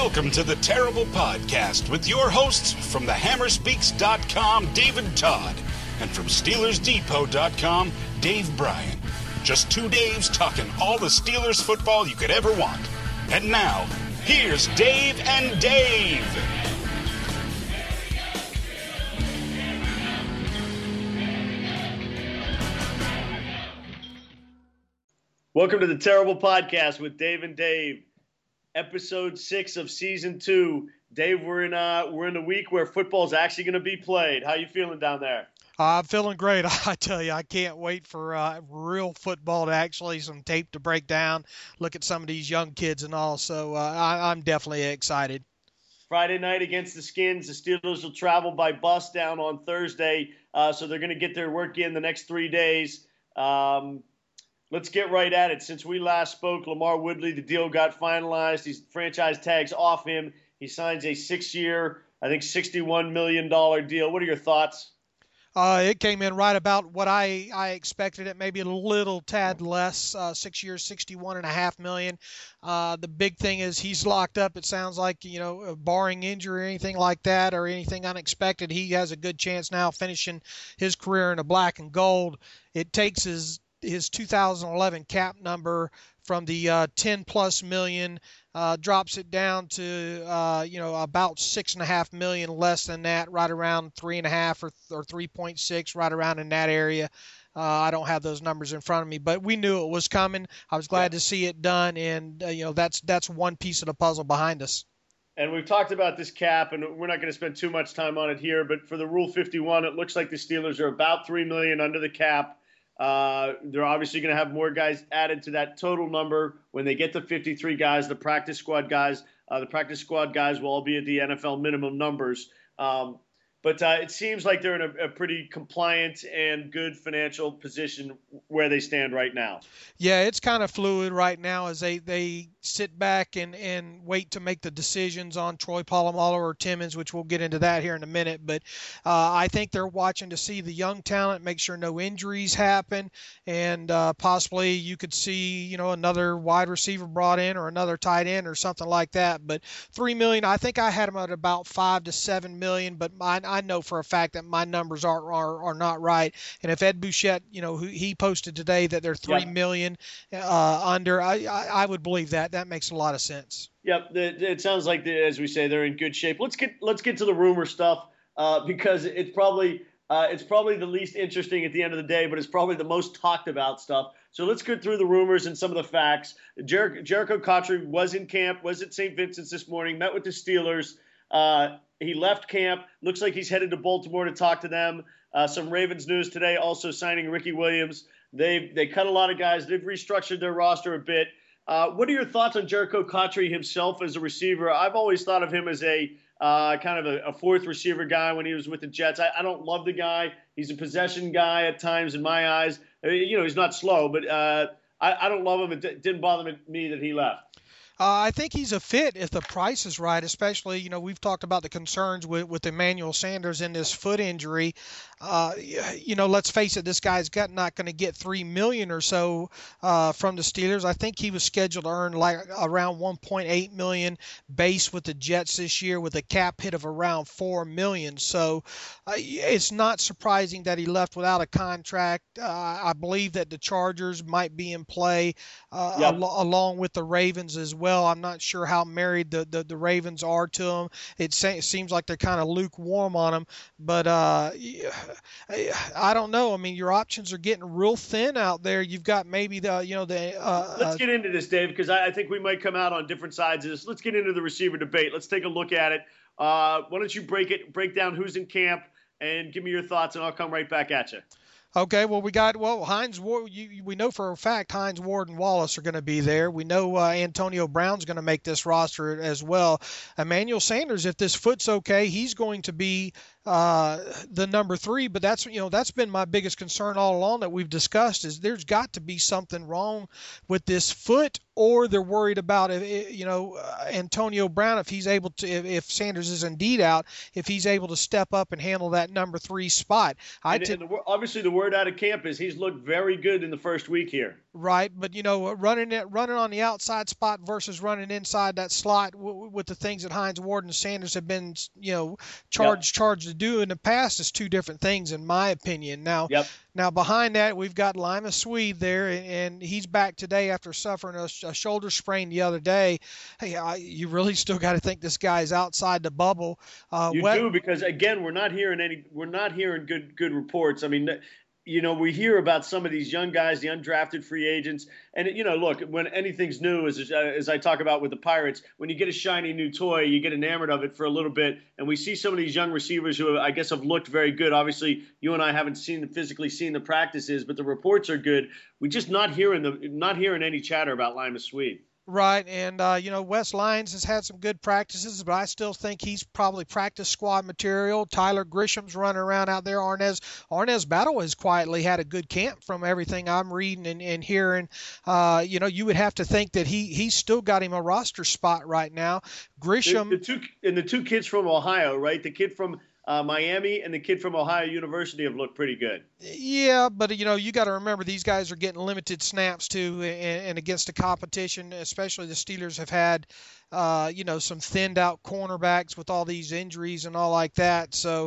Welcome to the Terrible Podcast with your hosts from thehammerspeaks.com, David Todd, and from SteelersDepot.com, Dave Bryan. Just two Daves talking all the Steelers football you could ever want. And now, here's Dave and Dave. Welcome to the Terrible Podcast with Dave and Dave. Episode 6 of Season 2. Dave, we're in the week where football's actually going to be played. How you feeling down there? I'm feeling great. I tell you, I can't wait for real football to actually some tape to break down, look at some of these young kids and all. So I'm definitely excited. Friday night against the Skins. The Steelers will travel by bus down on Thursday, so they're going to get their work in the next 3 days. Let's get right at it. Since we last spoke, LaMarr Woodley, the deal got finalized. He's franchise tags off him. He signs a 6-year, I think $61 million deal. What are your thoughts? It came in right about what I expected it, maybe a little tad less, 6 years, $61.5 million. The big thing is he's locked up. It sounds like, barring injury or anything like that or anything unexpected, he has a good chance now finishing his career in a black and gold. It takes his 2011 cap number from the 10 plus million, drops it down to about 6.5 million less than that, right around 3.5 or 3.6, right around in that area. I don't have those numbers in front of me, but we knew it was coming. I was glad to see it done, and that's one piece of the puzzle behind us. And we've talked about this cap, and we're not going to spend too much time on it here, but for the Rule 51, it looks like the Steelers are about $3 million under the cap. They're obviously going to have more guys added to that total number when they get to 53 guys. The practice squad guys will all be at the NFL minimum numbers. But it seems like they're in a pretty compliant and good financial position where they stand right now. Yeah, it's kind of fluid right now as they sit back and wait to make the decisions on Troy Polamalu or Timmons, which we'll get into that here in a minute. But I think they're watching to see the young talent, make sure no injuries happen, and possibly you could see, another wide receiver brought in or another tight end or something like that. But $3 million, I think I had them at about $5 to $7 million, but I know for a fact that my numbers are not right. And if Ed Bouchette, he posted today that they're $3 million under, I would believe that. That makes a lot of sense. Yep, it sounds like, as we say, they're in good shape. Let's get to the rumor stuff because it's probably the least interesting at the end of the day, but it's probably the most talked about stuff. So let's get through the rumors and some of the facts. Jerricho Cotchery was in camp, was at St. Vincent's this morning, met with the Steelers. He left camp. Looks like he's headed to Baltimore to talk to them. Some Ravens news today, also signing Ricky Williams. They cut a lot of guys. They've restructured their roster a bit. What are your thoughts on Jerricho Cotchery himself as a receiver? I've always thought of him as a kind of a fourth receiver guy when he was with the Jets. I don't love the guy. He's a possession guy at times in my eyes. He's not slow, but I don't love him. It didn't bother me that he left. I think he's a fit if the price is right, especially, we've talked about the concerns with Emmanuel Sanders and this foot injury. Let's face it, this guy's not going to get $3 million or so from the Steelers. I think he was scheduled to earn like around $1.8 million base with the Jets this year with a cap hit of around $4 million. So it's not surprising that he left without a contract. I believe that the Chargers might be in play along with the Ravens as well. I'm not sure how married the Ravens are to him. It seems like they're kind of lukewarm on him, but I don't know. I mean, your options are getting real thin out there. You've got maybe Let's get into this, Dave, because I think we might come out on different sides of this. Let's get into the receiver debate. Let's take a look at it. Why don't you break down who's in camp and give me your thoughts, and I'll come right back at you. Okay, well, Hines Ward. We know for a fact Hines Ward and Wallace are going to be there. We know Antonio Brown's going to make this roster as well. Emmanuel Sanders, if this foot's okay, he's going to be the number 3. But that's been my biggest concern all along that we've discussed is there's got to be something wrong with this foot, or they're worried about Antonio Brown if he's able to, if Sanders is indeed out, if he's able to step up and handle that number 3 spot. Obviously, the word out of camp is he's looked very good in the first week here. Right, but running on the outside spot versus running inside that slot with the things that Hines Ward and Sanders have been Yep. charged to do in the past is two different things in my opinion. Yep. Now behind that we've got Lima Swede there, and he's back today after suffering a shoulder sprain the other day. Hey, you really still got to think this guy's outside the bubble. You do, because again, we're not hearing good reports. I mean, we hear about some of these young guys, the undrafted free agents, and look, when anything's new, as I talk about with the Pirates, when you get a shiny new toy, you get enamored of it for a little bit, and we see some of these young receivers who I guess have looked very good. Obviously, you and I haven't physically seen the practices, but the reports are good. We're just not hearing any chatter about Lima Swede. Right, and Wes Lyons has had some good practices, but I still think he's probably practice squad material. Tyler Grisham's running around out there. Arnez Battle has quietly had a good camp from everything I'm reading and hearing. You would have to think that he's still got him a roster spot right now. Grisham, the two kids from Ohio, right? The kid from Miami and the kid from Ohio University have looked pretty good. Yeah, but you got to remember these guys are getting limited snaps too, and against the competition, especially the Steelers have had, some thinned out cornerbacks with all these injuries and all like that. So,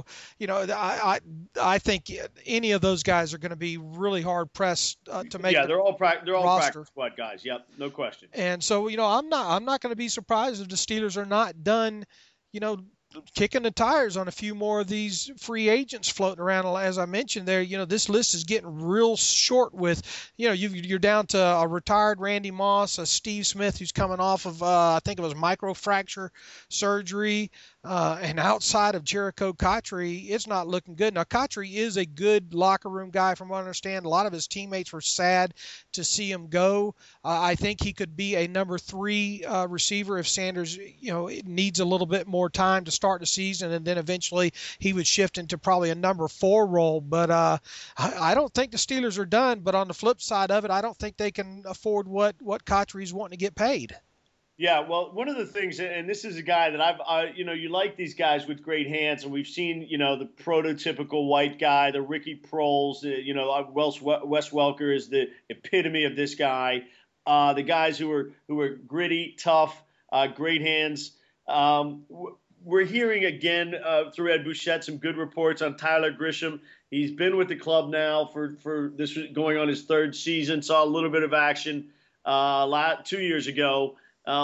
I think any of those guys are going to be really hard pressed to make. Yeah, they're all practice squad guys. Yep, no question. And so, I'm not going to be surprised if the Steelers are not done, kicking the tires on a few more of these free agents floating around. As I mentioned there, this list is getting real short with, you're down to a retired Randy Moss, a Steve Smith who's coming off of, I think it was microfracture surgery, and outside of Jericho Cotchery, it's not looking good. Now, Cotchery is a good locker room guy from what I understand. A lot of his teammates were sad to see him go. I think he could be a number 3 receiver if Sanders, needs a little bit more time to start the season, and then eventually he would shift into probably a number 4 role. But I don't think the Steelers are done. But on the flip side of it, I don't think they can afford what Cotchery's wanting to get paid. Yeah, well, one of the things, and this is a guy that you like these guys with great hands, and we've seen, the prototypical white guy, the Ricky Proles, Wes Welker is the epitome of this guy. The guys who are gritty, tough, great hands. We're hearing again through Ed Bouchette some good reports on Tyler Grisham. He's been with the club now for this going on his 3rd season. Saw a little bit of action 2 years ago.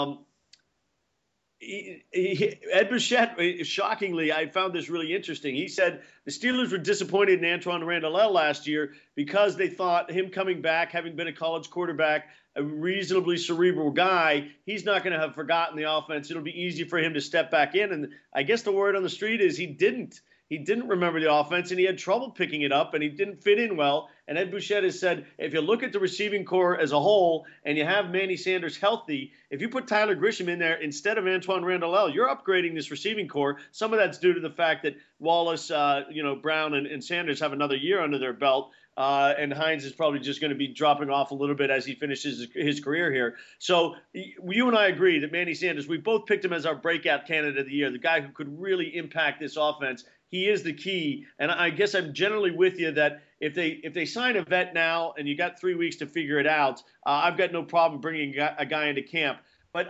Ed Bouchette, shockingly, I found this really interesting. He said the Steelers were disappointed in Antoine Randall last year because they thought him coming back, having been a college quarterback, a reasonably cerebral guy, he's not going to have forgotten the offense. It'll be easy for him to step back in. And I guess the word on the street is he didn't. He didn't remember the offense, and he had trouble picking it up, and he didn't fit in well. And Ed Bouchette has said, if you look at the receiving core as a whole and you have Manny Sanders healthy, if you put Tyler Grisham in there instead of Antoine Randall, you're upgrading this receiving core. Some of that's due to the fact that Wallace, Brown and Sanders have another year under their belt. And Hines is probably just going to be dropping off a little bit as he finishes his career here. So you and I agree that Manny Sanders, we both picked him as our breakout candidate of the year, the guy who could really impact this offense. He is the key. And I guess I'm generally with you that if they sign a vet now and you got 3 weeks to figure it out, I've got no problem bringing a guy into camp. But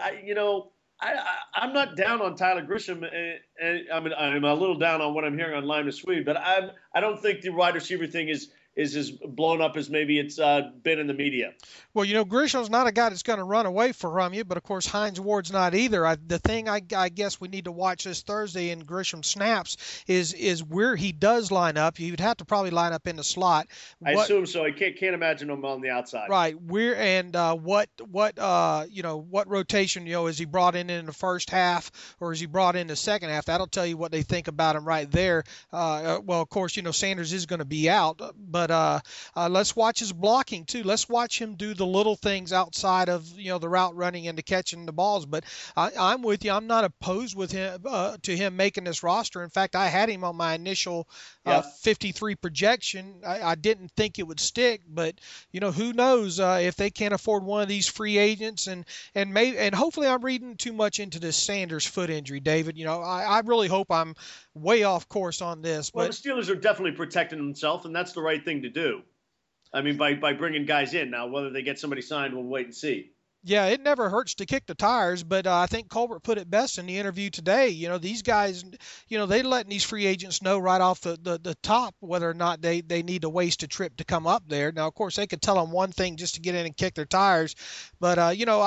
I'm not down on Tyler Grisham, and I'm a little down on what I'm hearing on Lima Swede. But I don't think the wide receiver thing is as blown up as maybe it's been in the media. Well, Grisham's not a guy that's going to run away from you, but of course Hines Ward's not either. The thing I guess we need to watch this Thursday in Grisham snaps is where he does line up. You'd have to probably line up in the slot. I assume so. I can't imagine him on the outside. Right. What rotation, is he brought in the first half or is he brought in the second half? That'll tell you what they think about him right there. Well, of course, Sanders is going to be out, but let's watch his blocking too. Let's watch him do the little things outside of the route running and the catching the balls. But I'm with you. I'm not opposed with him to him making this roster. In fact, I had him on my initial 53 projection. I didn't think it would stick, but who knows if they can't afford one of these free agents and hopefully I'm reading too much into this Sanders foot injury, David. I really hope I'm way off course on this. Well, the Steelers are definitely protecting themselves, and that's the right thing to do. I mean, by bringing guys in. Now, whether they get somebody signed, we'll wait and see. Yeah, it never hurts to kick the tires, but I think Colbert put it best in the interview today. These guys, they're letting these free agents know right off the top whether or not they need to waste a trip to come up there. Now, of course, they could tell them one thing just to get in and kick their tires, but,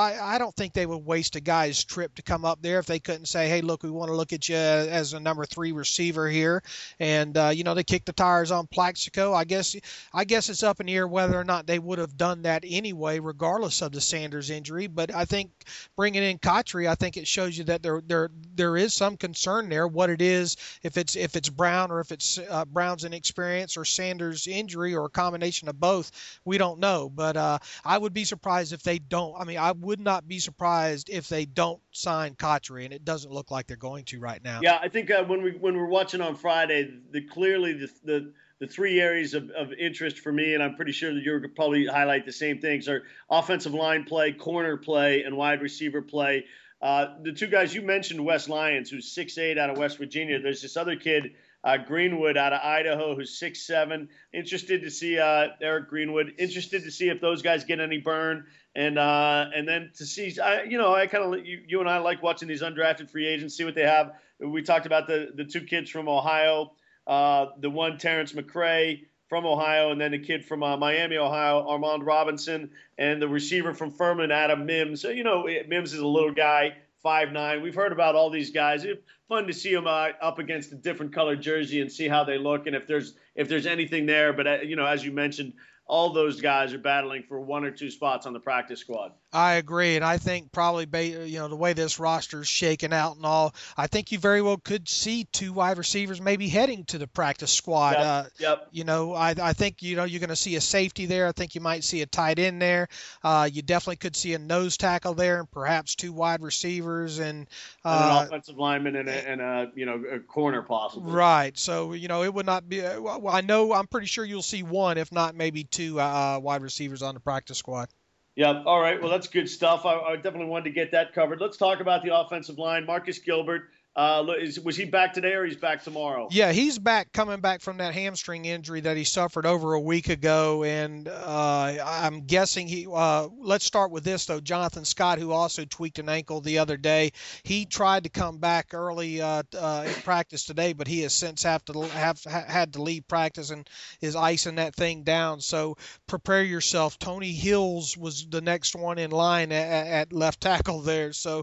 I don't think they would waste a guy's trip to come up there if they couldn't say, hey, look, we want to look at you as a number 3 receiver here. And, they kick the tires on Plaxico. I guess it's up in the air whether or not they would have done that anyway, regardless of the Sanders injury. But I think bringing in Kotri, I think it shows you that there is some concern there. What it is, if it's Brown or if it's Brown's inexperience or Sanders' injury or a combination of both, we don't know. But I would be surprised if they don't. I mean, I would not be surprised if they don't sign Kotri, and it doesn't look like they're going to right now. Yeah, I think when we're watching on Friday, clearly the 3 areas of interest for me, and I'm pretty sure that you're going to probably highlight the same things, are offensive line play, corner play, and wide receiver play. The 2 guys you mentioned, Wes Lyons, who's 6'8" out of West Virginia. There's this other kid, Greenwood, out of Idaho, who's 6'7". Interested to see Eric Greenwood. Interested to see if those guys get any burn. And then to see, I kind of, you and I like watching these undrafted free agents, see what they have. We talked about the 2 kids from Ohio. The one, Terrence McCray from Ohio, and then the kid from Miami, Ohio, Armand Robinson, and the receiver from Furman, Adam Mims. So, Mims is a little guy, 5'9". We've heard about all these guys. It's fun to see them up against a different colored jersey and see how they look and if there's anything there. But, as you mentioned, all those guys are battling for 1 or 2 spots on the practice squad. I agree, and I think probably the way this roster's shaken out and all, I think you very well could see 2 wide receivers maybe heading to the practice squad. Yep. I think you're going to see a safety there. I think you might see a tight end there. You definitely could see a nose tackle there, and perhaps 2 wide receivers and an offensive lineman and a corner possibly. Right. So it would not be. I'm pretty sure you'll see 1, if not maybe 2 wide receivers on the practice squad. Yeah. All right. Well, that's good stuff. I definitely wanted to get that covered. Let's talk about the offensive line. Marcus Gilbert. Was he back today or he's back tomorrow? Yeah, he's coming back from that hamstring injury that he suffered over a week ago, and I'm guessing let's start with this though. Jonathan Scott, who also tweaked an ankle the other day, he tried to come back early in practice today, but he has since had to leave practice and is icing that thing down. So prepare yourself. Tony Hills was the next one in line at left tackle there. So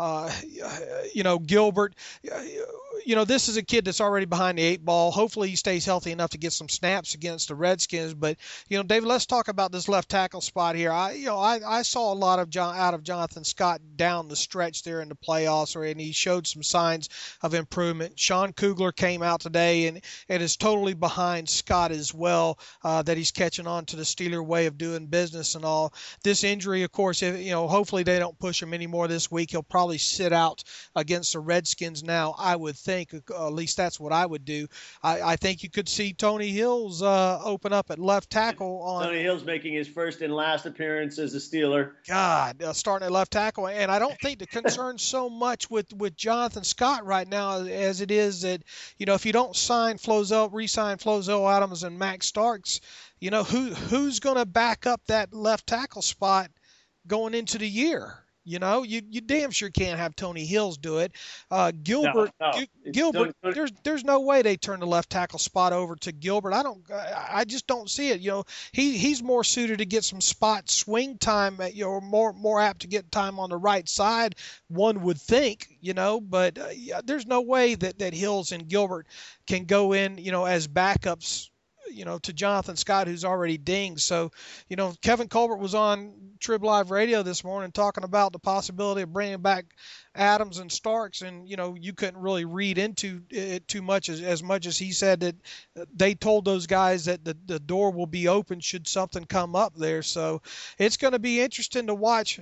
Gilbert. This is a kid that's already behind the 8 ball. Hopefully he stays healthy enough to get some snaps against the Redskins. But, David, let's talk about this left tackle spot here. I saw a lot out of Jonathan Scott down the stretch there in the playoffs, and he showed some signs of improvement. Sean Kugler came out today and is totally behind Scott as well, that he's catching on to the Steeler way of doing business and all. This injury, of course, hopefully they don't push him anymore this week. He'll probably sit out against the Redskins now, I would think. At least that's what I would do. I think you could see Tony Hills open up at left tackle. Tony Hills making his first and last appearance as a Steeler. God, starting at left tackle. And I don't think the concern so much with Jonathan Scott right now as it is that, if you don't re-sign Flozell Adams and Max Starks, who's going to back up that left tackle spot going into the year? You damn sure can't have Tony Hills do it. Gilbert, Gilbert. There's no way they turn the left tackle spot over to Gilbert. I just don't see it. He's more suited to get some spot swing time. More apt to get time on the right side. One would think. But there's no way that Hills and Gilbert can go in. As backups. To Jonathan Scott, who's already dinged. So, Kevin Colbert was on Trib Live Radio this morning talking about the possibility of bringing back Adams and Starks, and you couldn't really read into it too much as much as he said that they told those guys that the door will be open should something come up there. So it's going to be interesting to watch.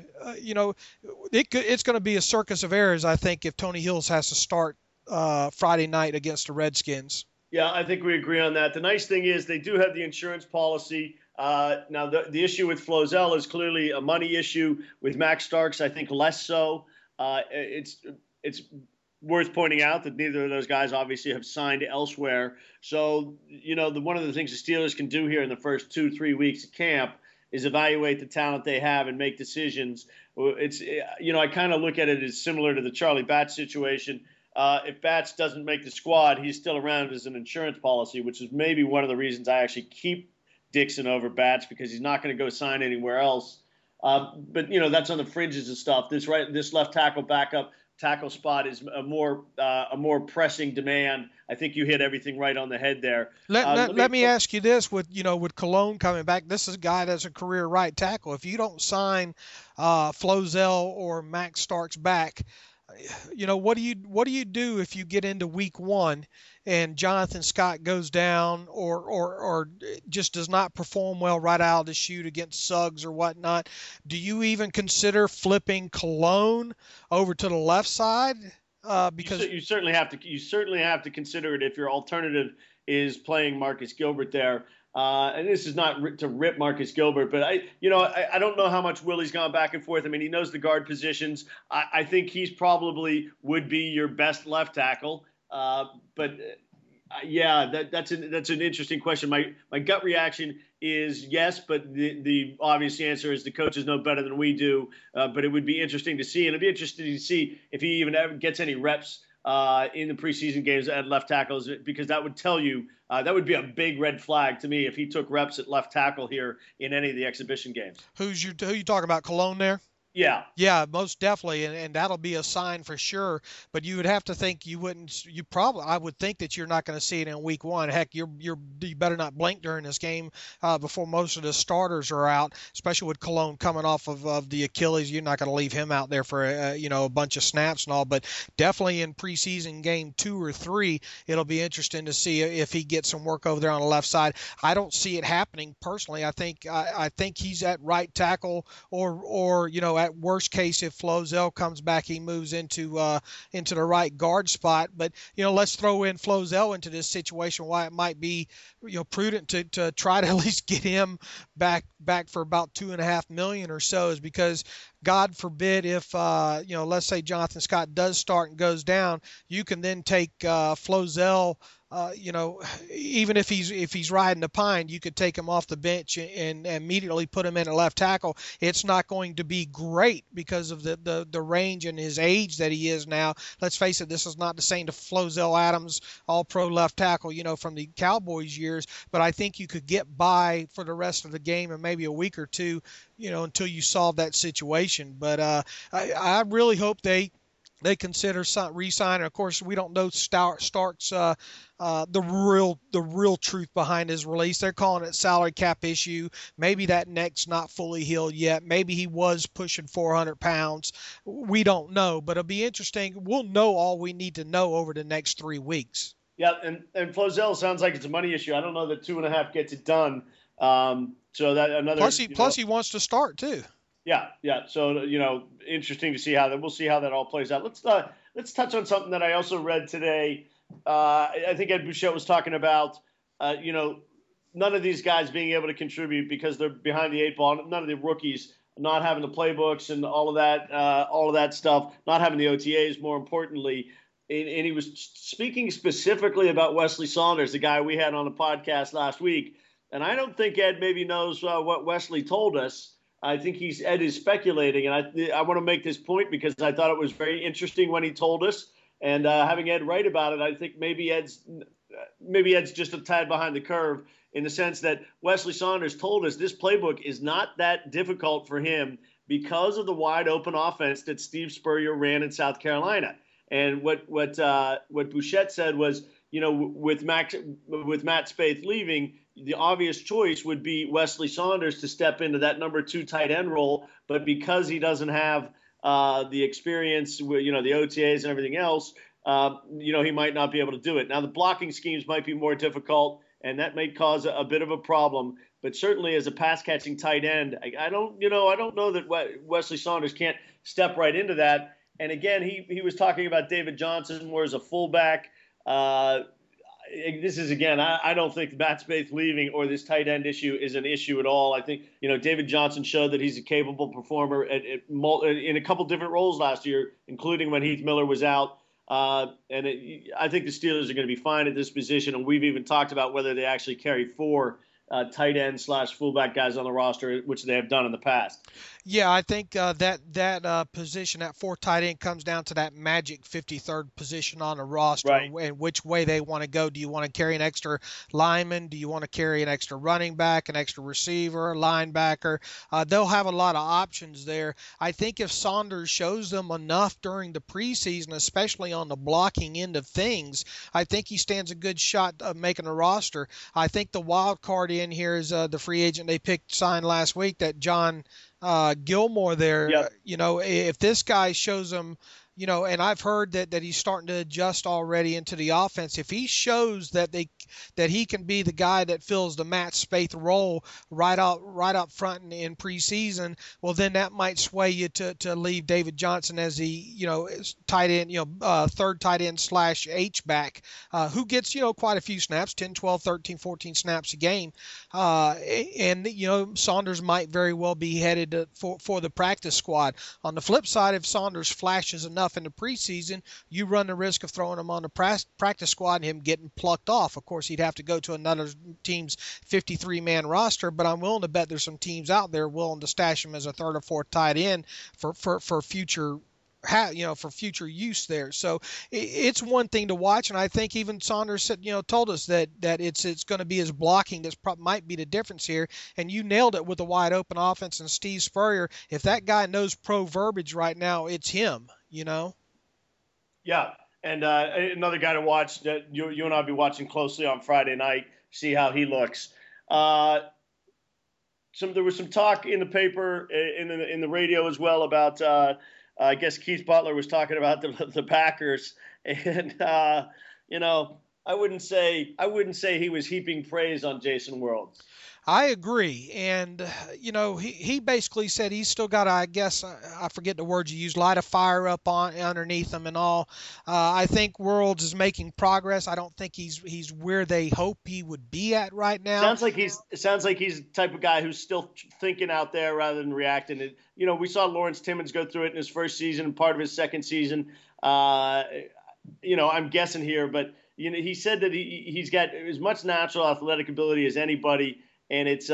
It's going to be a circus of errors, I think, if Tony Hills has to start Friday night against the Redskins. Yeah, I think we agree on that. The nice thing is they do have the insurance policy. Now, the issue with Flozell is clearly a money issue. With Max Starks, I think less so. It's worth pointing out that neither of those guys obviously have signed elsewhere. So, one of the things the Steelers can do here in the first 2-3 weeks of camp is evaluate the talent they have and make decisions. I kind of look at it as similar to the Charlie Batch situation. If Batch doesn't make the squad, he's still around as an insurance policy, which is maybe one of the reasons I actually keep Dixon over Batch, because he's not going to go sign anywhere else. But that's on the fringes of stuff. This left tackle backup tackle spot is a more pressing demand. I think you hit everything right on the head there. Let me ask you this: with Cologne coming back, this is a guy that's a career right tackle. If you don't sign Flozell or Max Starks back, what do you do if you get into week 1 and Jonathan Scott goes down or just does not perform well right out of the chute against Suggs or whatnot? Do you even consider flipping Cologne over to the left side? Because you certainly have to consider it if your alternative is playing Marcus Gilbert there. And this is not to rip Marcus Gilbert, but I don't know how much Willie's gone back and forth. I mean, he knows the guard positions. I think he's probably would be your best left tackle. But that's an interesting question. My gut reaction is yes, but the obvious answer is the coaches know better than we do. But it would be interesting to see, and it'd be interesting to see if he even ever gets any reps in the preseason games at left tackles, because that would tell you that would be a big red flag to me if he took reps at left tackle here in any of the exhibition games. Who you talking about, Cologne there? Yeah, most definitely, and that'll be a sign for sure. But you would have to think I would think that you're not going to see it in week 1. Heck, you better not blink during this game before most of the starters are out, especially with Cologne coming off of the Achilles. You're not going to leave him out there for a bunch of snaps and all. But definitely in preseason game 2 or 3, it'll be interesting to see if he gets some work over there on the left side. I don't see it happening personally. I think he's at right tackle or at worst case, if Flozell comes back, he moves into the right guard spot. But let's throw in Flozell into this situation. Why it might be prudent to try to at least get him back for about $2.5 million or so, is because God forbid if let's say Jonathan Scott does start and goes down, you can then take Flozell. Even if he's riding the pine, you could take him off the bench and immediately put him in a left tackle. It's not going to be great because of the range and his age that he is now. Let's face it, this is not the same to Flozell Adams, all-pro left tackle, from the Cowboys years. But I think you could get by for the rest of the game and maybe a week or two, until you solve that situation. But I really hope they consider re-signing. Of course, we don't know Starks the real truth behind his release. They're calling it salary cap issue. Maybe that neck's not fully healed yet. Maybe he was pushing 400 pounds. We don't know, but it'll be interesting. We'll know all we need to know over the next 3 weeks. Yeah, and Flozell sounds like it's a money issue. I don't know that 2.5 gets it done. So that another. Plus he wants to start too. Yeah. So interesting to see we'll see how that all plays out. Let's touch on something that I also read today. I think Ed Bouchette was talking about, none of these guys being able to contribute because they're behind the 8 ball. None of the rookies not having the playbooks and all of that stuff, not having the OTAs, more importantly. And he was speaking specifically about Wesley Saunders, the guy we had on the podcast last week. And I don't think Ed maybe knows what Wesley told us. I think Ed is speculating, and I want to make this point because I thought it was very interesting when he told us. And having Ed write about it, I think maybe Ed's just a tad behind the curve in the sense that Wesley Saunders told us this playbook is not that difficult for him because of the wide open offense that Steve Spurrier ran in South Carolina. And what Bouchette said was, with Matt Spaeth leaving, the obvious choice would be Wesley Saunders to step into that number 2 tight end role. But because he doesn't have the experience with, the OTAs and everything else, he might not be able to do it. Now, the blocking schemes might be more difficult, and that may cause a bit of a problem. But certainly as a pass-catching tight end, I don't know that Wesley Saunders can't step right into that. And again, he was talking about David Johnson more as a fullback. This is, again, I don't think Matt Spaeth leaving or this tight end issue is an issue at all. I think, David Johnson showed that he's a capable performer in a couple different roles last year, including when Heath Miller was out. I think the Steelers are going to be fine at this position, and we've even talked about whether they actually carry 4 tight end / fullback guys on the roster, which they have done in the past. Yeah, I think that position, that 4th tight end, comes down to that magic 53rd position on the roster, right, and which way they want to go. Do you want to carry an extra lineman? Do you want to carry an extra running back, an extra receiver, linebacker? They'll have a lot of options there. I think if Saunders shows them enough during the preseason, especially on the blocking end of things, I think he stands a good shot of making a roster. I think the wild card in here is the free agent they signed last week, that John Gilmore there. Yep. If this guy shows them, and I've heard that he's starting to adjust already into the offense. If he shows that he can be the guy that fills the Matt Spaeth role right up front in preseason, well, then that might sway you to leave David Johnson as the tight end, 3rd tight end / H-back, who gets quite a few snaps, 10, 12, 13, 14 snaps a game, and Saunders might very well be headed for the practice squad. On the flip side, if Saunders flashes enough in the preseason, you run the risk of throwing him on the practice squad and him getting plucked off. Of course, he'd have to go to another team's 53-man roster, but I'm willing to bet there's some teams out there willing to stash him as a 3rd or 4th tight end for future for future use there. So it's one thing to watch, and I think even Saunders said, told us that it's going to be his blocking that might be the difference here. And you nailed it with a wide open offense and Steve Spurrier. If that guy knows pro verbiage right now, it's him. Yeah, and another guy to watch that you and I'll be watching closely on Friday night, see how he looks. There was some talk in the paper, in the radio as well about. I guess Keith Butler was talking about the Packers, and I wouldn't say he was heaping praise on Jason Worilds. I agree. And, he basically said he's still got, I guess, I forget the words you used, light a fire up underneath him and all. I think Worilds is making progress. I don't think he's where they hope he would be at right now. Sounds like he's the type of guy who's still thinking out there rather than reacting. We saw Lawrence Timmons go through it in his first season, part of his second season. I'm guessing here, but he said that he's got as much natural athletic ability as anybody. And it's,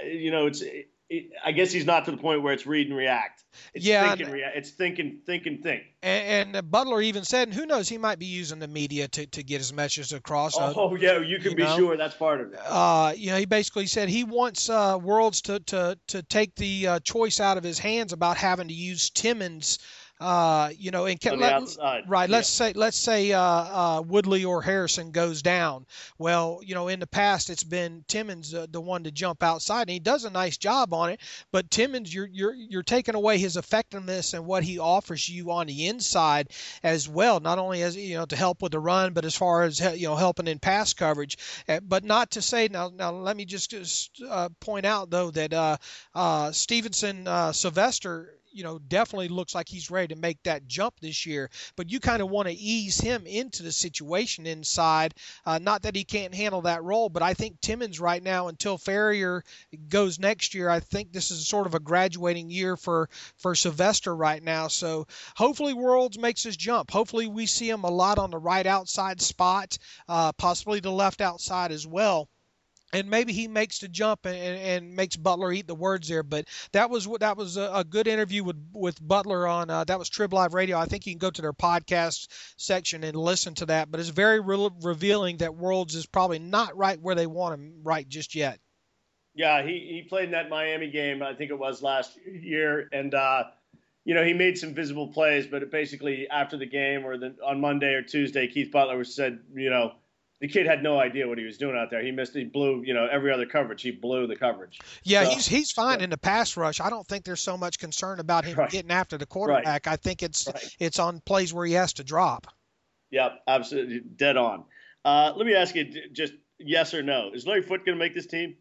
I guess he's not to the point where it's read and react. It's it's think. And Butler even said, and who knows, he might be using the media to get his message across. You can be sure that's part of it. He basically said he wants Worilds to take the choice out of his hands about having to use Timmons. Outside. Right. Let's say Woodley or Harrison goes down. Well, in the past it's been Timmons the one to jump outside, and he does a nice job on it. But Timmons, you're taking away his effectiveness and what he offers you on the inside as well. Not only as to help with the run, but as far as helping in pass coverage. But not to say now. Let me just point out though that Stevenson Sylvester. Definitely looks like he's ready to make that jump this year. But you kind of want to ease him into the situation inside. Not that he can't handle that role, but I think Timmons right now, until Ferrier goes next year, I think this is sort of a graduating year for Sylvester right now. So hopefully Worilds makes his jump. Hopefully we see him a lot on the right outside spot, possibly the left outside as well. And maybe he makes the jump and makes Butler eat the words there. But that was a good interview with Butler on that was Trib Live Radio. I think you can go to their podcast section and listen to that. But it's very revealing that Worilds is probably not right where they want him right just yet. Yeah, he played in that Miami game, I think it was last year, and he made some visible plays. But basically after the game or on Monday or Tuesday, Keith Butler said, the kid had no idea what he was doing out there. He blew, every other coverage. He blew the coverage. Yeah, so, he's fine in the pass rush. I don't think there's so much concern about him getting after the quarterback. Right. I think it's on plays where he has to drop. Yeah, absolutely. Dead on. Let me ask you just yes or no. Is Larry Foote going to make this team?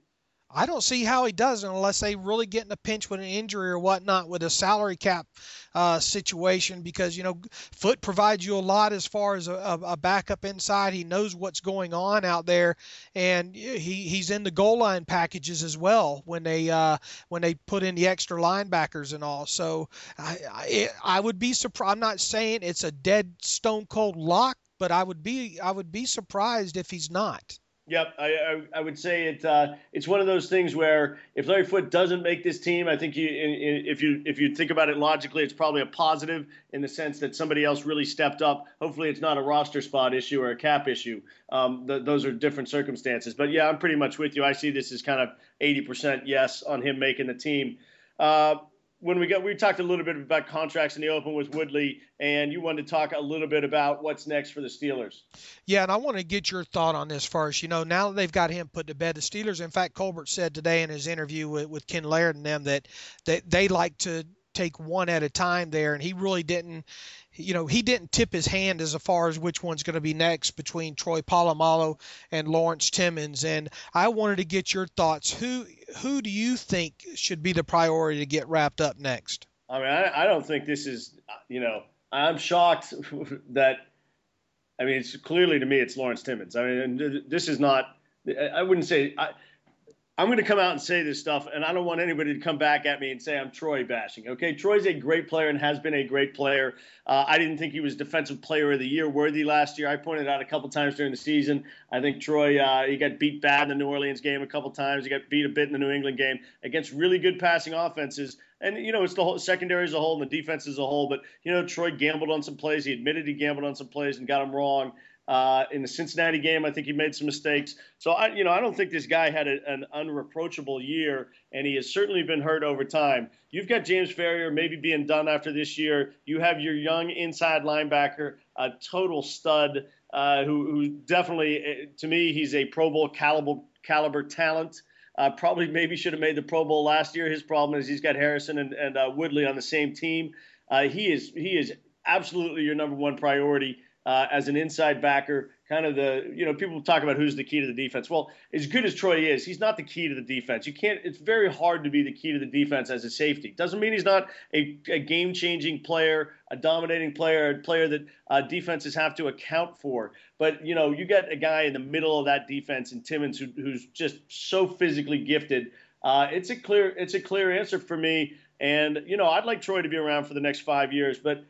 I don't see how he doesn't unless they really get in a pinch with an injury or whatnot with a salary cap situation, because, Foot provides you a lot as far as a backup inside. He knows what's going on out there, and he's in the goal line packages as well when they put in the extra linebackers and all. So I would be surprised. I'm not saying it's a dead stone cold lock, but I would be surprised if he's not. Yep, I would say it's one of those things where if Larry Foote doesn't make this team, I think if you think about it logically, it's probably a positive in the sense that somebody else really stepped up. Hopefully, it's not a roster spot issue or a cap issue. Those are different circumstances. But yeah, I'm pretty much with you. I see this as kind of 80% yes on him making the team. When we talked a little bit about contracts in the open with Woodley, and you wanted to talk a little bit about what's next for the Steelers. Yeah, and I want to get your thought on this first. Now that they've got him put to bed, the Steelers, in fact, Colbert said today in his interview with Ken Laird and them that they like to take one at a time there, and he really didn't. He didn't tip his hand as far as which one's going to be next between Troy Polamalu and Lawrence Timmons. And I wanted to get your thoughts. Who do you think should be the priority to get wrapped up next? I mean, I don't think this is, I'm shocked that, it's clearly to me, it's Lawrence Timmons. I mean, this is not, I wouldn't say, I'm going to come out and say this stuff, and I don't want anybody to come back at me and say I'm Troy bashing. Okay, Troy's a great player and has been a great player. I didn't think he was Defensive Player of the Year worthy last year. I pointed out a couple times during the season. I think Troy, he got beat bad in the New Orleans game a couple times. He got beat a bit in the New England game against really good passing offenses. And, it's the whole secondary as a whole and the defense as a whole. But, Troy gambled on some plays. He admitted he gambled on some plays and got them wrong. In the Cincinnati game, I think he made some mistakes. So, I don't think this guy had an unreproachable year, and he has certainly been hurt over time. You've got James Ferrier maybe being done after this year. You have your young inside linebacker, a total stud, who definitely, to me, he's a Pro Bowl caliber talent. Probably maybe should have made the Pro Bowl last year. His problem is he's got Harrison and Woodley on the same team. He is absolutely your number one priority. As an inside backer, kind of people talk about who's the key to the defense. Well, as good as Troy is, he's not the key to the defense. It's very hard to be the key to the defense as a safety. Doesn't mean he's not a game-changing player, a dominating player, a player that defenses have to account for. But, you got a guy in the middle of that defense in Timmons who's just so physically gifted. It's a clear answer for me. And, I'd like Troy to be around for the next 5 years, but,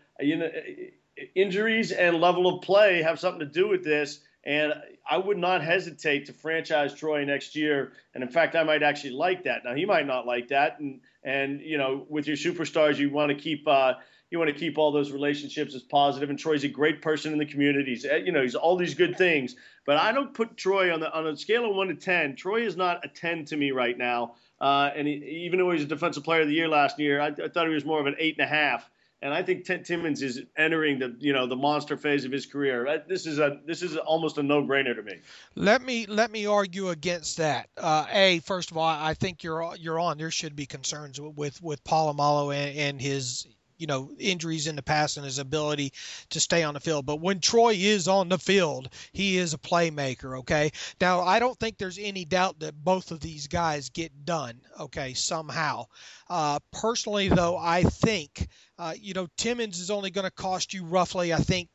injuries and level of play have something to do with this, and I would not hesitate to franchise Troy next year. And in fact, I might actually like that. Now, he might not like that, and with your superstars, you want to keep all those relationships as positive. And Troy's a great person in the community. He's all these good things. But I don't put Troy on a scale of 1 to 10. Troy is not a 10 to me right now. And even though he's a Defensive Player of the Year last year, I thought he was more of an 8.5. And I think Timmons is entering the monster phase of his career. This is almost a no-brainer to me. Let me argue against that. First of all, I think you're on. There should be concerns with Polamalu and his injuries in the past and his ability to stay on the field. But when Troy is on the field, he is a playmaker, okay? Now, I don't think there's any doubt that both of these guys get done, okay, somehow. Personally, though, I think, Timmons is only going to cost you roughly, I think,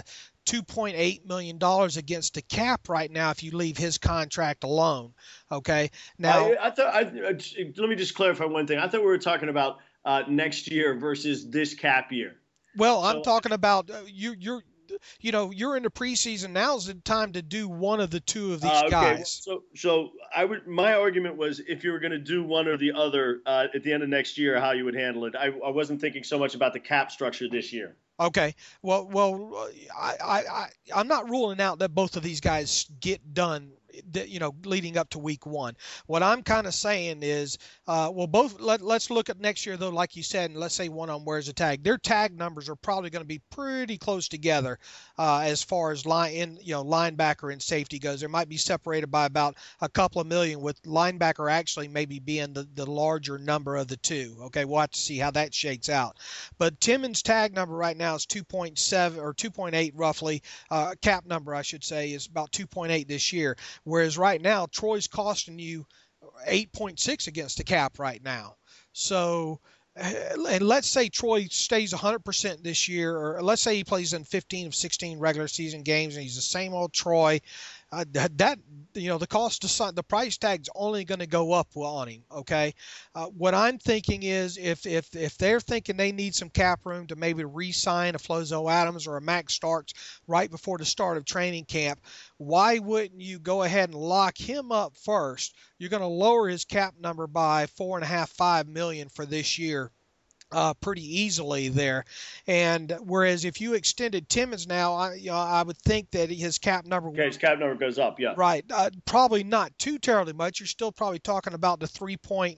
$2.8 million against the cap right now if you leave his contract alone, okay? Now, let me just clarify one thing. I thought we were talking about next year versus this cap year. Well, I'm talking about you're in the preseason. Now's the time to do one of the two of these guys. So my argument was if you were going to do one or the other at the end of next year, how you would handle it. I wasn't thinking so much about the cap structure this year. Okay. Well, I'm not ruling out that both of these guys get done, leading up to week one. What I'm kind of saying is, let's look at next year, though, like you said, and let's say one of them wears a tag. Their tag numbers are probably going to be pretty close together as far as linebacker and safety goes. There might be separated by about a couple of million, with linebacker actually maybe being the larger number of the two. Okay, we'll have to see how that shakes out. But Timmons' tag number right now is 2.7 or 2.8 roughly. Cap number, I should say, is about 2.8 this year. Whereas right now, Troy's costing you 8.6 against the cap right now. So, and let's say Troy stays 100% this year, or let's say he plays in 15 of 16 regular season games and he's the same old Troy. That the cost to sign, the price tag's only going to go up on him. Okay, what I'm thinking is if they're thinking they need some cap room to maybe re-sign a Flozo Adams or a Max Starks right before the start of training camp, why wouldn't you go ahead and lock him up first? You're going to lower his cap number by $4.5 million for this year. Pretty easily there, and whereas if you extended Timmons now, I would think that his cap number. Okay, his cap number goes up, yeah. Right, probably not too terribly much. You're still probably talking about the 3.4,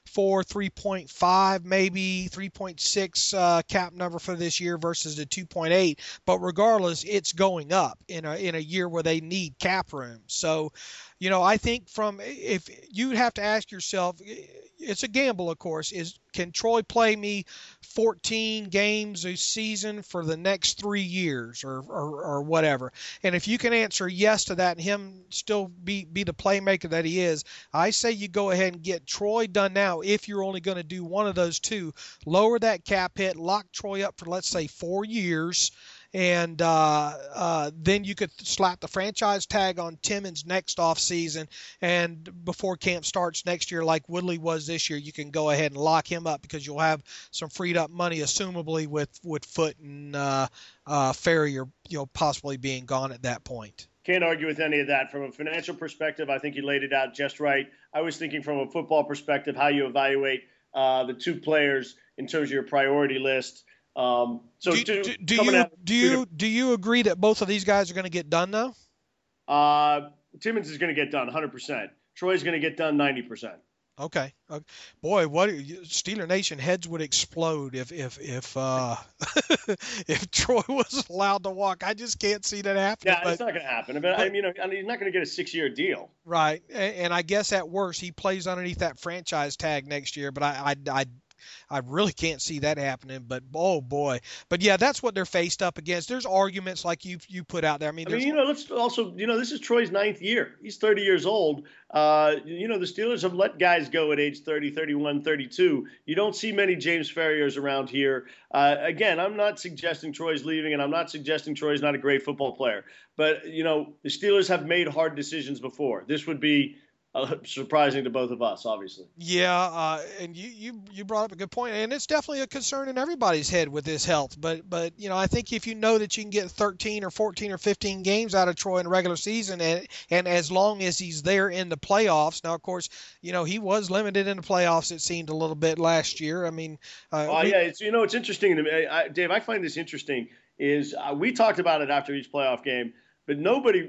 3.5, maybe 3.6 cap number for this year versus the 2.8. But regardless, it's going up in a year where they need cap room. So, I think if you have to ask yourself, it's a gamble, of course, can Troy play me 14 games a season for the next 3 years or whatever? And if you can answer yes to that and him still be the playmaker that he is, I say you go ahead and get Troy done now. If you're only going to do one of those two, lower that cap hit, lock Troy up for, let's say, 4 years. And then you could slap the franchise tag on Timmons next offseason, and before camp starts next year, like Woodley was this year, you can go ahead and lock him up because you'll have some freed up money, assumably with Foote and Ferrier, possibly being gone at that point. Can't argue with any of that. From a financial perspective, I think you laid it out just right. I was thinking from a football perspective, how you evaluate the two players in terms of your priority list. Do you agree that both of these guys are going to get done though? Timmons is going to get done 100%. Troy's going to get done 90%. Okay. Boy, Steeler Nation heads would explode if if Troy was allowed to walk. I just can't see that happening. Yeah, it's not going to happen. But he's not going to get a 6-year deal. Right. And I guess at worst he plays underneath that franchise tag next year, but I really can't see that happening, but oh boy. But yeah, that's what they're faced up against. There's arguments like you put out there. Let's also, this is Troy's 9th year. He's 30 years old. The Steelers have let guys go at age 30, 31, 32. You don't see many James Ferriers around here. Again, I'm not suggesting Troy's leaving, and I'm not suggesting Troy's not a great football player. But, the Steelers have made hard decisions before. This would be surprising to both of us, obviously. Yeah, and you brought up a good point, and it's definitely a concern in everybody's head with his health. But I think if you know that you can get 13 or 14 or 15 games out of Troy in the regular season, and as long as he's there in the playoffs. Now, of course, he was limited in the playoffs. It seemed a little bit last year. It's interesting to me, Dave. I find this interesting. Is we talked about it after each playoff game, but nobody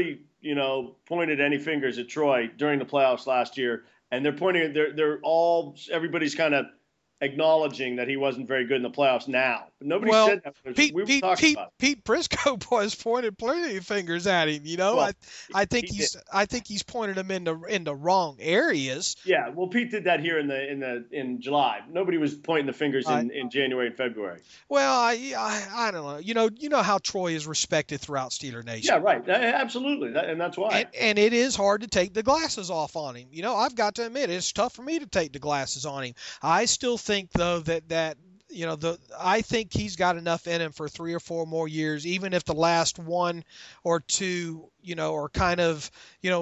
pointed any fingers at Troy during the playoffs last year, and they're pointing. Everybody's kind of acknowledging that he wasn't very good in the playoffs now. But nobody said that. Pete Prisco was pointed plenty of fingers at him. I think he's pointed them in the wrong areas. Yeah, well, Pete did that here in July. Nobody was pointing the fingers in January and February. Well, I don't know. You know how Troy is respected throughout Steeler Nation. Yeah, right. Absolutely, and that's why. And it is hard to take the glasses off on him. I've got to admit, it's tough for me to take the glasses on him. I still think though that I think he's got enough in him for 3 or 4 more years, even if the last 1 or 2 are kind of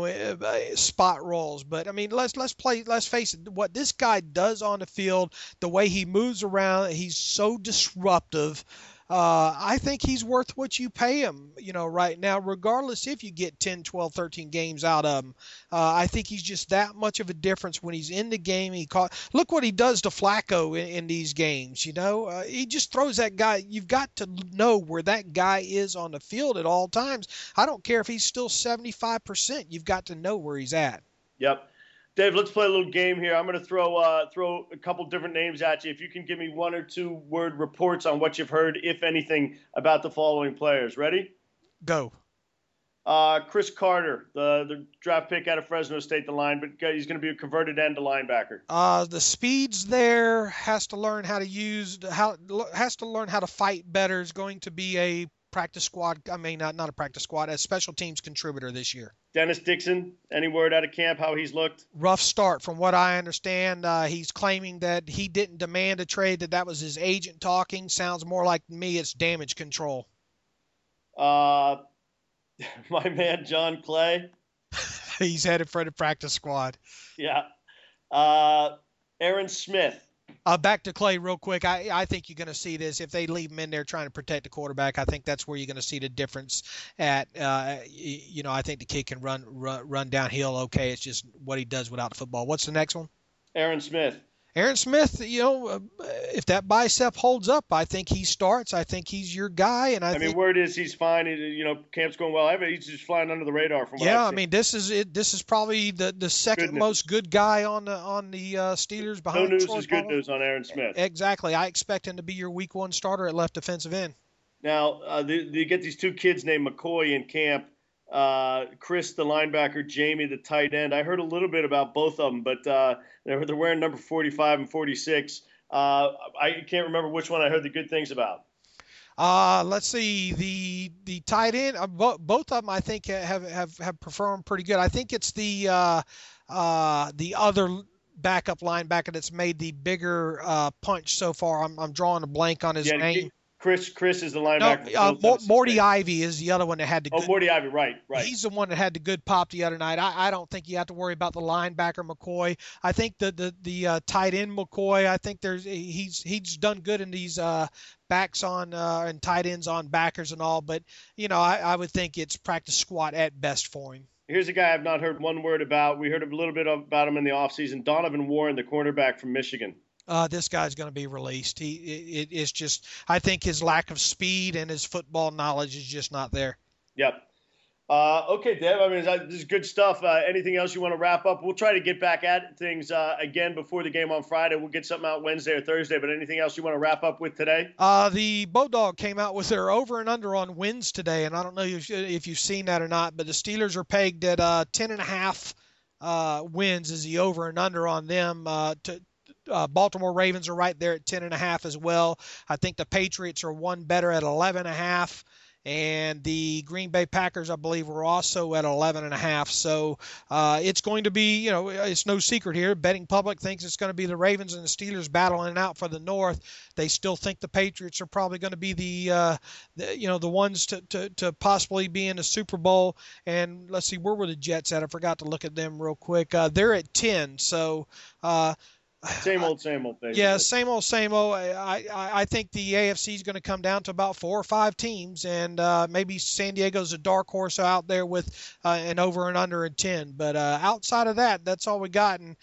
spot rolls. But let's face it, what this guy does on the field, the way he moves around, he's so disruptive. I think he's worth what you pay him, right now, regardless if you get 10, 12, 13 games out of him. I think he's just that much of a difference when he's in the game. Look what he does to Flacco in these games, He just throws that guy. You've got to know where that guy is on the field at all times. I don't care if he's still 75%. You've got to know where he's at. Yep. Dave, let's play a little game here. I'm going to throw a couple different names at you. If you can give me 1 or 2 word reports on what you've heard, if anything, about the following players. Ready? Go. Chris Carter, the draft pick out of Fresno State, the line, but he's going to be a converted end to linebacker. The speed's there. Has to learn how to fight better. Is going to be a practice squad. I mean, not a practice squad, a special teams contributor this year. Dennis Dixon, any word out of camp how he's looked? Rough start, from what I understand. He's claiming that he didn't demand a trade; that was his agent talking. Sounds more like to me it's damage control. My man John Clay. He's headed for the practice squad. Yeah. Aaron Smith. Back to Clay real quick. I think you're going to see this if they leave him in there trying to protect the quarterback. I think that's where you're going to see the difference. I think the kid can run downhill. Okay, it's just what he does without the football. What's the next one? Aaron Smith. Aaron Smith, if that bicep holds up, I think he starts. I think he's your guy. And I mean, word is he's fine. Camp's going well. He's just flying under the radar from what I've seen. I mean, this is it. This is probably the second most good guy on the Steelers behind. No news is good news on Aaron Smith. Exactly. I expect him to be your week 1 starter at left defensive end. Now, you get these 2 kids named McCoy in camp. Chris, the linebacker, Jamie, the tight end. I heard a little bit about both of them, but they're wearing number 45 and 46. I can't remember which one I heard the good things about. Let's see, the tight end. Both of them, I think, have performed pretty good. I think it's the other backup linebacker that's made the bigger punch so far. I'm drawing a blank on his name. Chris is the linebacker. No, Morty Ivy is the other one that had the good. Morty Ivy, right. He's the one that had the good pop the other night. I don't think you have to worry about the linebacker McCoy. I think the tight end McCoy, I think he's done good in these backs on and tight ends on backers and all, but I would think it's practice squad at best for him. Here's a guy I've not heard one word about. We heard a little bit about him in the offseason. Donovan Warren, the cornerback from Michigan. This guy's going to be released. It's just, I think his lack of speed and his football knowledge is just not there. Yep. Okay, Dave. I mean, this is good stuff. Anything else you want to wrap up? We'll try to get back at things again before the game on Friday. We'll get something out Wednesday or Thursday. But anything else you want to wrap up with today? The Bodog came out with their over and under on wins today, and I don't know if you've seen that or not, but the Steelers are pegged at 10.5 wins is the over and under on them. Baltimore Ravens are right there at 10.5 as well. I think the Patriots are one better at 11.5. And the Green Bay Packers, I believe, were also at 11.5. So it's going to be, it's no secret here. Betting public thinks it's going to be the Ravens and the Steelers battling out for the North. They still think the Patriots are probably going to be the ones to possibly be in the Super Bowl. And let's see, where were the Jets at? I forgot to look at them real quick. They're at 10. So. Same old, basically. Yeah, same old. I think the AFC is going to come down to about 4 or 5 teams, and maybe San Diego's a dark horse out there with an over and under at 10. But outside of that, that's all we got. And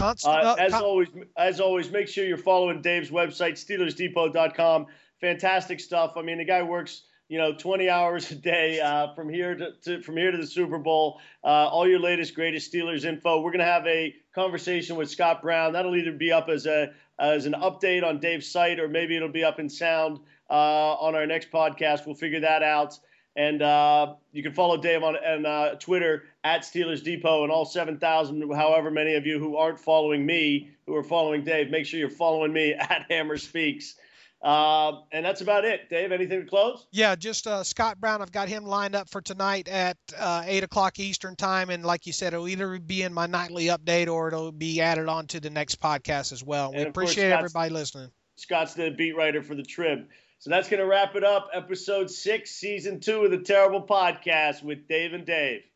as always, make sure you're following Dave's website, SteelersDepot.com. Fantastic stuff. I mean, the guy works 20 hours a day from here to the Super Bowl. All your latest, greatest Steelers info. We're going to have a conversation with Scott Brown. That'll either be up as an update on Dave's site, or maybe it'll be up in sound on our next podcast. We'll figure that out. And you can follow Dave on Twitter at Steelers Depot, and all 7,000, however many of you who aren't following me, who are following Dave, make sure you're following me at Hammer Speaks. And that's about it. Dave, anything to close? Yeah, just Scott Brown. I've got him lined up for tonight at 8 o'clock Eastern time. And like you said, it'll either be in my nightly update or it'll be added on to the next podcast as well. We appreciate everybody listening. Scott's the beat writer for the Trib. So that's going to wrap it up. Episode 6, Season 2 of the Terrible Podcast with Dave and Dave.